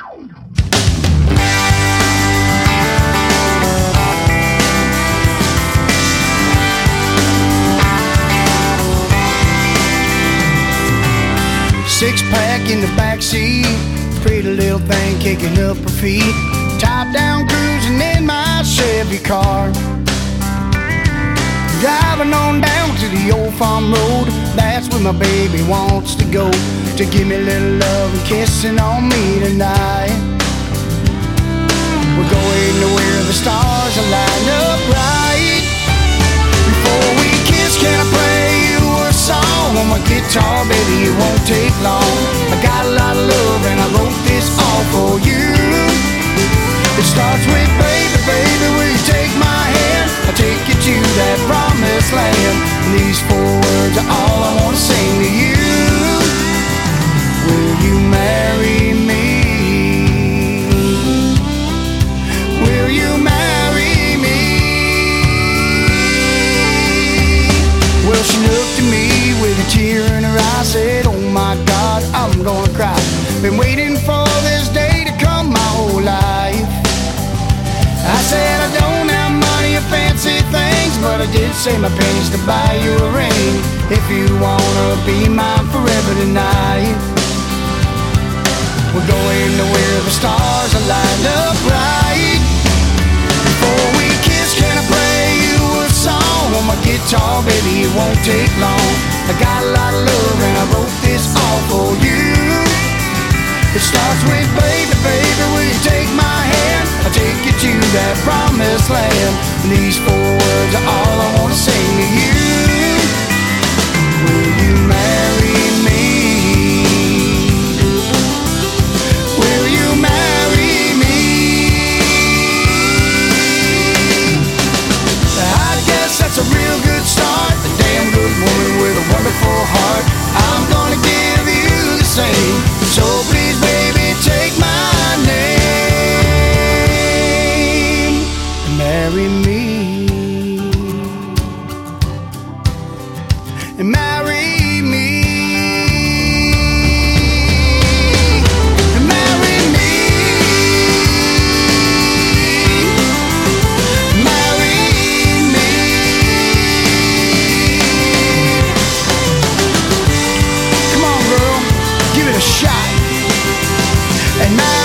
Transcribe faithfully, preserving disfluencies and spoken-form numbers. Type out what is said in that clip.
Six-pack in the backseat, pretty little thing kicking up her feet. Top down cruising in my Chevy car, driving on down to the old farm road. That's where my baby wants to go, to give me a little love and kissing on me tonight. We're going to where the stars are lined up right. Before we kiss, can I play you a song on my guitar? Baby, it won't take long. I got a lot of love and I wrote this all for you. It starts with baby, baby, will you take my hand? I'll take you to that promised land. And these four words are all I want to sing to you. Will you marry me? Will you marry me? Well, she looked at me with a tear in her eye, said, oh my God, I'm gonna cry. Been waiting for this day to come my whole life. I said I don't have money or fancy things, but I did save my pennies to buy you a ring. If you wanna be mine forever tonight. We're going to where the stars are lined up right. Before we kiss, can I play you a song on my guitar? Baby, it won't take long. I got a lot of love and I wrote this all for you. It starts with baby, baby, will you take my hand? I'll take you to that promised land. And these four words are all I want to sing to you. Will you marry me? Will you marry me? I guess that's a real good start. A damn good woman with a wonderful heart. I'm gonna give you the same. So please, baby, take my name and marry me. And marry me. And marry me. Marry me. Come on, girl, give it a shot. And now